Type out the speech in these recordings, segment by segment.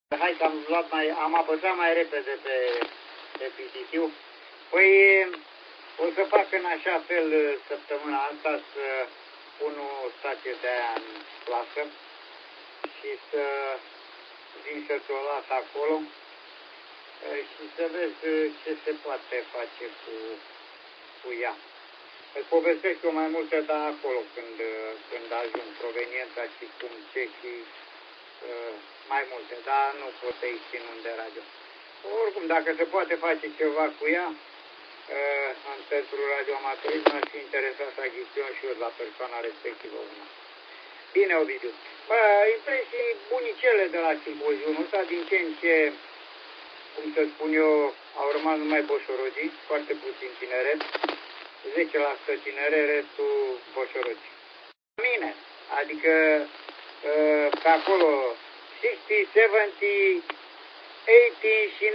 Hai că am apăsat mai repede pe PTT-ul. Păi o să fac în așa fel săptămâna asta să pun o stație de aia în plasă și să vin să ți-o las acolo și să vezi ce se poate face cu ea. Îți povestesc eu mai multe, dar acolo când ajung proveniența și cum ce și mai multe, dar nu pot să-i țin unde radio. Oricum, dacă se poate face ceva cu ea, pentru radioamatorism, aș fi interesat să achiziționez și eu la persoana respectivă una. Bine, Ovidiu. Impresii bunicele de la simpoziumul ăsta, din ce în ce, cum să spun eu, au rămas numai boșorogii, foarte puțin tineret, 10% tinere, restul boșorogi. Mine, adică pe acolo 60, 70, 80 și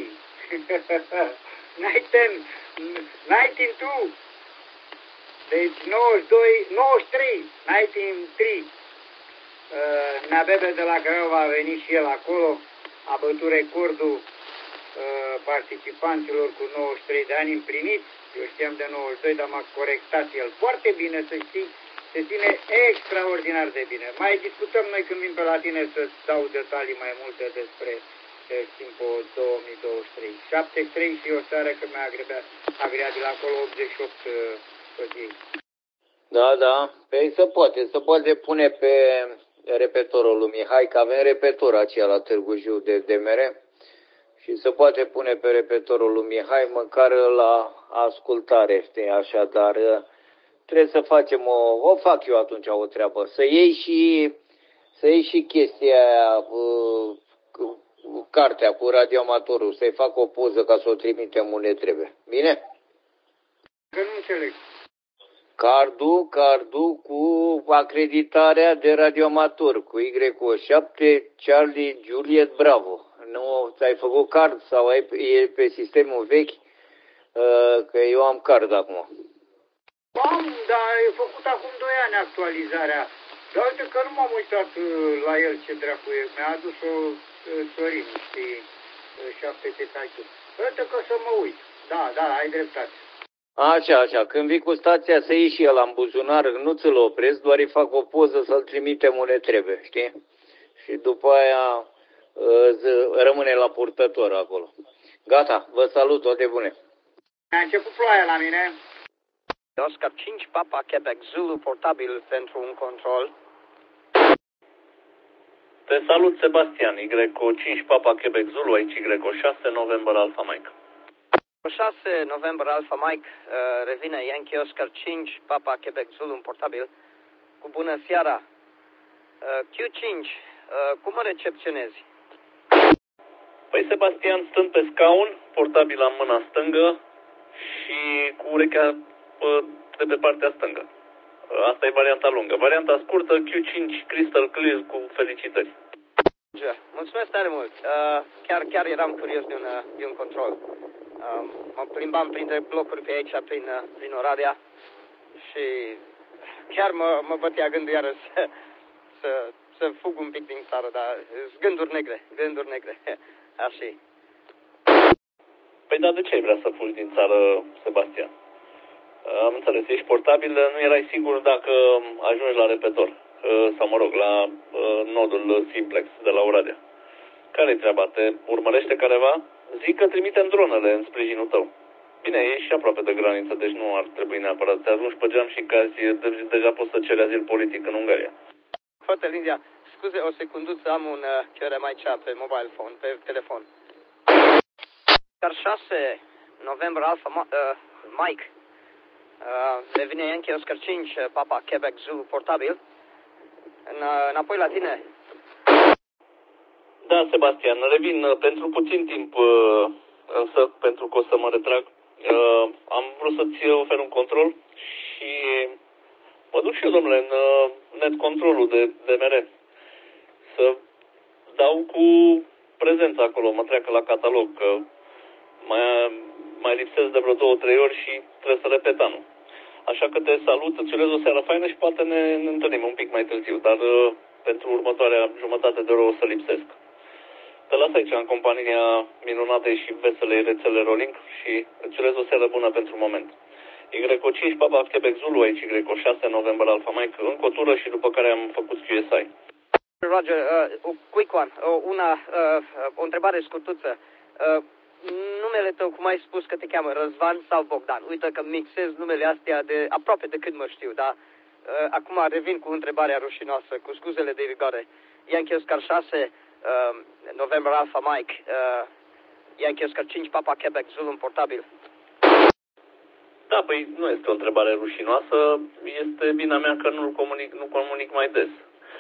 90. 92. Deci 92, 93, 93. Nabebe de la Craiova a venit și el acolo, a bătut recordul participanților cu 93 de ani împlinit. Eu știam de 92, dar m-a corectat el foarte bine, să știi. Se ține extraordinar de bine. Mai discutăm noi când vin pe la tine să dau detalii mai multe despre Simpo 2023. 73 și o seară că mi-a agreat de la acolo 88 soției. Da. Păi se poate pune pe repetorul lui Mihai, că avem repetor aceea la Târgu Jiu de DMR și se poate pune pe repetorul lui Mihai măcar la ascultare, știi, așadar trebuie să facem o fac eu atunci o treabă, să iei și chestia aia, cartea cu radioamatorul, să-i fac o poză ca să o trimitem unde trebuie. Bine? Că nu înțeleg. Cardul cu acreditarea de radioamator, cu Y7, Charlie, Juliet, Bravo. Nu ți-ai făcut card sau e pe sistemul vechi? Că eu am card acum. Dar e făcut acum 2 ani actualizarea. Dar uite că nu m-am uitat la el ce dracu e. Mi-a adus-o Sorin, știi, 7 tetache. Uite că să mă uit. Da, ai dreptate. Așa. Când vii cu stația să iei și el în buzunar, nu ți-l opresc, doar îi fac o poză să-l trimitem unde trebuie, știi? Și după aia rămâne la purtător acolo. Gata, vă salut, toate bune. A început ploaia la mine. Oscar 5, Papa, Quebec, Zulu, portabil pentru un control. Te salut, Sebastian, Y5, Papa, Quebec, Zulu, aici Y6, November, Alpha Mike. 6, November, Alpha Mike, revine Yankee Oscar 5, Papa, Quebec, Zulu, un portabil. Cu bună seara. Q5, cum mă recepționezi? Păi, Sebastian, stând pe scaun, portabil în mâna stângă și cu urechea de pe partea stângă. Asta e varianta lungă. Varianta scurtă, Q5 Crystal Clear, cu felicitări. Mulțumesc tare mult. Chiar eram curios de un control. Mă plimbam printre blocuri pe aici, prin Oradea și chiar mă bătea gândul iară să fug un pic din țară, dar gânduri negre. Așa. Păi da, de ce ai vrea să fugi din țară, Sebastian? Am înțeles, ești portabil, nu erai sigur dacă ajungi la repetor, sau mă rog, la nodul Simplex de la Oradea. Care-i treaba? Te urmărește careva? Zic că trimitem dronele în sprijinul tău. Bine, ești și aproape de graniță, deci nu ar trebui neapărat. Te ajungi pe geam și cazi, deja poți să ceri azil politic în Ungaria. Foarte Lindia, scuze o secunduță, am un chiore mai cea pe mobile phone, pe telefon. Car 6, November Alpha Mike, revine Yankee Oscar 5, Papa, Quebec, Zulu, portabil. Înapoi la tine. Da, Sebastian, revin pentru puțin timp, însă pentru că o să mă retrag. Am vrut să-ți ofer un control și mă duc și eu, domnule, în net controlul de DMR. Să dau cu prezența acolo, mă treacă la catalog, că mai lipsesc de vreo 2-3 ori și trebuie să repet anul. Așa că te salut, îți urez o seară faină și poate ne întâlnim un pic mai târziu, dar pentru următoarea jumătate de oră o să lipsesc. las aici în compania minunatei și veselei rețele Rolling și îți urez o seară bună pentru moment. Y5 Papa Quebec Zulu, aici Y6 November Alpha Mike, încă o tură și după care am făcut QSI. Roger, quick one, o întrebare scurtuță. Numele tău, cum ai spus că te cheamă, Răzvan sau Bogdan? Uite că mixez numele astea de aproape de cât mă știu, dar acum revin cu întrebarea rușinoasă, cu scuzele de rigoare. Yankee Oscar 6, November Alpha Mike, Yankee Oscar 5, Papa Quebec Zulu în portabil. Da, păi nu este o întrebare rușinoasă, este vina mea că nu comunic mai des.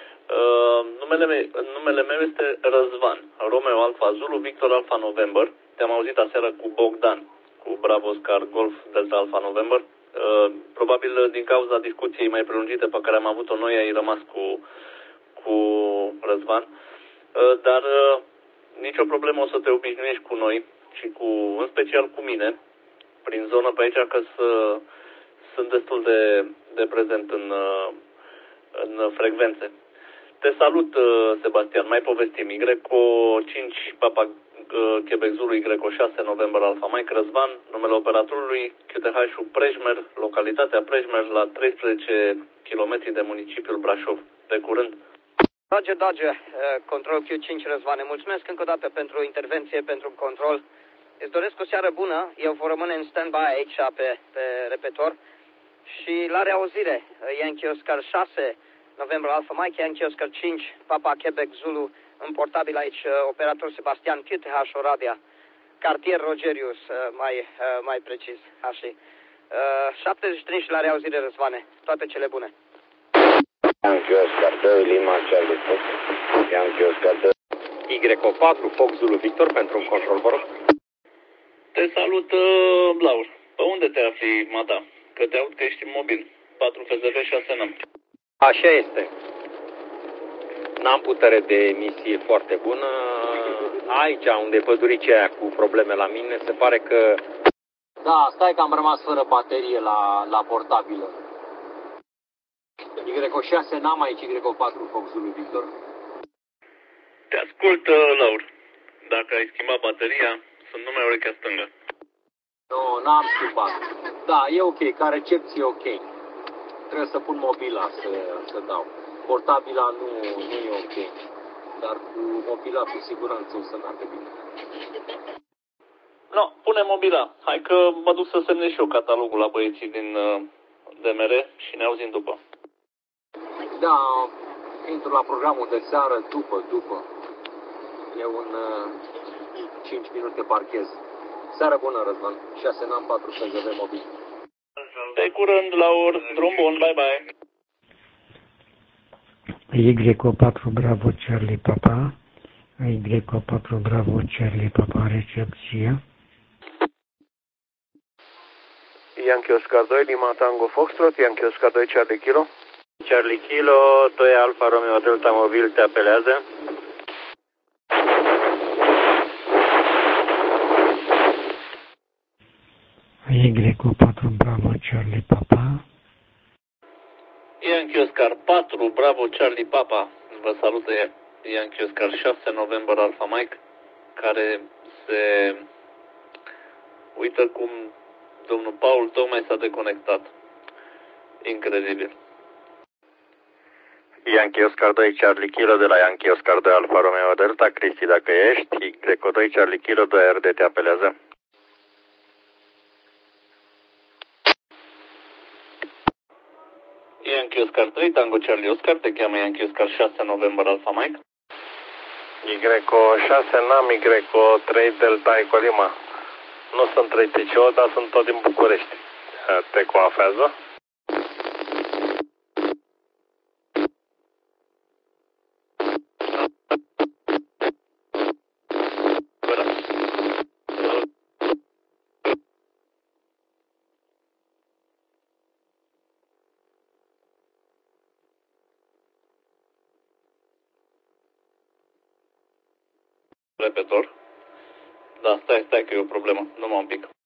Numele meu este Răzvan, Romeo Alpha Zulu, Victor Alpha November. Te-am auzit aseară cu Bogdan, cu Bravo Oscar Golf Delta Alpha November. Probabil din cauza discuției mai prelungite pe care am avut-o noi, ai rămas cu Răzvan. Dar nicio problemă, o să te obișnuiești cu noi și în special cu mine, prin zonă pe aici, că sunt destul de prezent în frecvențe. Te salut, Sebastian, mai povestim. Y5 Papa Quebec Zulu, Y6 November Alpha Mike, Răzvan, numele operatorului, QTH-ul Prejmer, localitatea Prejmer, la 13 km de municipiul Brașov. Pe curând. Roger, control Q5 Răzvane, mulțumesc încă o dată pentru intervenție, pentru control. Îți doresc o seară bună, eu voi rămâne în stand-by aici pe repetor și la reauzire, Yankee Oscar 6, November Alpha Mike, Yankee Oscar 5, Papa Quebec Zulu, în portabil aici, operator Sebastian, QTH Oradea, cartier Rogerius, mai precis, așa. 73 și la reauzire, Răzvane, toate cele bune. Yankee Oscar 2, Lima, Charlie Fox, Yankee Oscar 2. Y4, Fox Zulu Victor, pentru un control, vă rog. Te salut, Laur. Pe unde te afli, Mata? Că te aud că ești mobil. 4 FZV, 6 NAM. Așa este. N-am putere de emisie foarte bună. Aici, unde păduricea aia cu probleme la mine, se pare că... Da, stai că am rămas fără baterie la portabilă. Y6 n-am aici, Y4 Fox Zulu Victor. Te ascult, Laur. Dacă ai schimbat bateria, sunt numai urechea stângă. Nu, n-am schimbat. Da, e ok, ca recepție e ok. Trebuie să pun mobila să dau. Portabila nu e ok. Dar cu mobila cu siguranță o să meargă bine. No, pune mobila. Hai că mă duc să semnez și eu catalogul la băieții din DMR și ne auzim după. Da, intru la programul de seară după. E un 5 minute parchez. Seară bună, Răzvan. 6 NAM 4 FZV mobil. Pe curând, Laur. Drum bun, bye-bye. Y4 Bravo Charlie Papa. Y4 Bravo Charlie Papa, recepție. Yankee Oscar 2, Lima Tango Foxtrot, Yankee Oscar 2, Charlie Kilo. Charlie Kilo, 2 Alfa Romeo Delta Mobil te apelează. Y4 Bravo Charlie Papa. Yankee Oscar 4, Bravo Charlie Papa. Vă salută Yankee Oscar 6, November Alpha Mike, care se uită cum domnul Paul tocmai s-a deconectat. Incredibil. Yankee Oscar 2, Charlie Kilo de la Yankee Oscar 2 Alfa Romeo Delta, Cristi dacă ești, Y2 Charlie Kilo 2 RD te apelează. Yankee Oscar 3, Tango Charlie Oscar, te cheamă Yankee Oscar 6, November Alpha Mike. Y6 NAM, Y3 Delta Eco Lima. Nu sunt 3 TCO, dar sunt tot din București. Te coafează? Repetor. Da, stai că e o problemă. Numai un pic.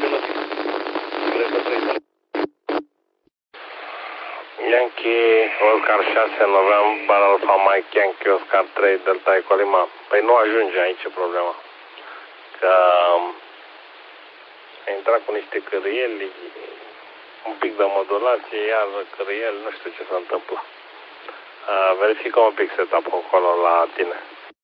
pe lătine. Y3. Yankee Oscar 6 November Alpha Mike Yankee Oscar 3 Delta Echo Lima. Păi nu ajunge aici problema. Că a intrat cu niște cărieli, un pic de modulație, iar cărieli, nu știu ce se întâmplă. Verificăm un pic setup-ul acolo la tine.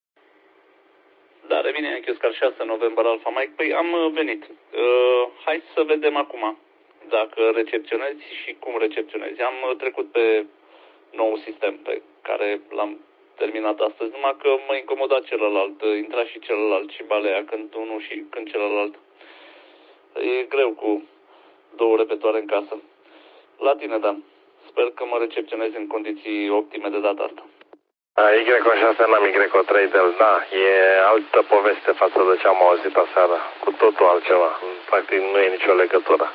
Da, revine Yankee Oscar 6 November Alpha Mike. Păi am venit. Hai să vedem acum dacă recepționezi și cum recepționezi. Am trecut pe nou sistem pe care l-am terminat astăzi, numai că mă incomoda celălalt, intra și celălalt și balea când unul și când celălalt. E greu cu două repetoare în casă. La tine, Dan. Sper că mă recepționezi în condiții optime de data asta. Y6 n-am Y3 del, da, e altă poveste față de ce am auzit aseară, cu totul altceva, practic nu e nicio legătură.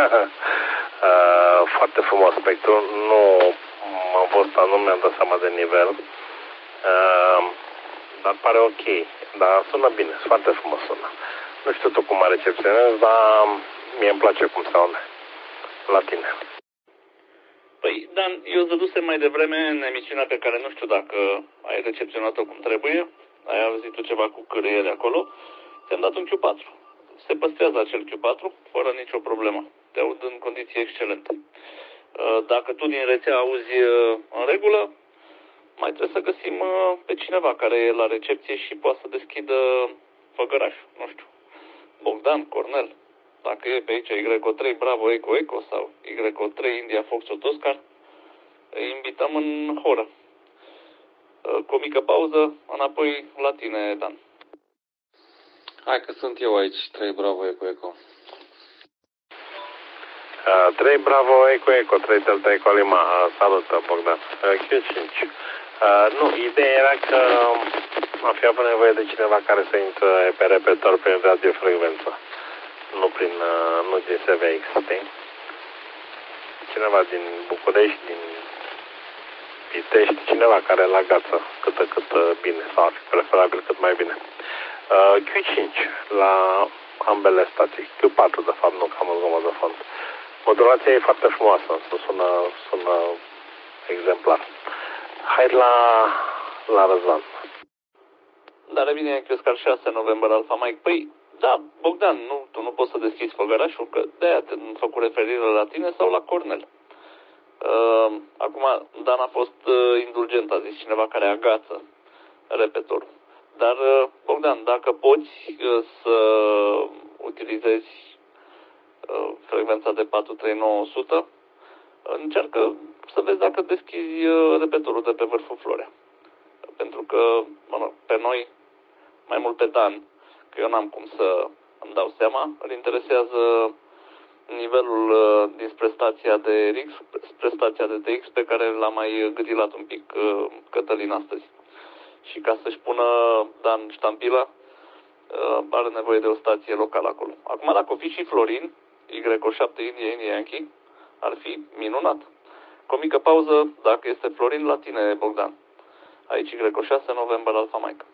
Foarte frumos spectru, nu am fost, nu mi-am dat seama de nivel, dar pare ok, dar sună bine, foarte frumos sună. Nu știu tu cum mă recepționez, dar mie îmi place cum sună la tine. Păi, Dan, eu dădusem mai devreme în emisiunea pe care nu știu dacă ai recepționat-o cum trebuie, ai auzit tu ceva cu cârâiele acolo, ți-am dat un Q4. Se păstrează acel Q4 fără nicio problemă. Te aud în condiții excelente. Dacă tu din rețea auzi în regulă, mai trebuie să găsim pe cineva care e la recepție și poate să deschidă făgărașul. Nu știu, Bogdan, Cornel. Dacă e pe aici Y3 Bravo Echo Echo sau Y3 India Foxtrot Oscar, îi invităm în horă. Cu o mică pauză, înapoi la tine, Dan. Hai că sunt eu aici, 3 Bravo Echo Echo. 3 Bravo Echo Echo, 3 Delta Echo Lima. Salut, Bogdan. Q5. Nu, ideea era că am fi avut nevoie de cineva care să intre pe repetor prin radiofrecvență. Nu din SVX, știi? Cineva din București, din Pitești, cineva care la gață cât bine, sau ar fi preferabil cât mai bine. Q5 la ambele stații. Q4 de fapt, nu, cam în zona de fond. Modulația e foarte frumoasă, sună exemplar. Hai la Răzvan. Dar revine Yankee Oscar 6 November Alpha Mike. Păi, da, Bogdan, tu nu poți să deschizi făgărașul, că de-aia te-am făcut referire la tine sau la Cornel. Acum, Dan a fost indulgent, a zis cineva care agață repetorul. Dar, Bogdan, dacă poți să utilizezi frecvența de 43900, încearcă să vezi dacă deschizi repetorul de pe vârful Florea. Pentru că, pe noi, mai mult pe Dan, că eu n-am cum să îmi dau seama, îl interesează nivelul dinspre stația de RX, spre stația de TX, pe care l-am mai gâdilat un pic Cătălin astăzi. Și ca să-și pună Dan ștampila, are nevoie de o stație locală acolo. Acum, dacă o fi și Florin, Y7 India Yankee, ar fi minunat. Cu o mică pauză, dacă este Florin, la tine, Bogdan. Aici Y6 November Alpha Mike.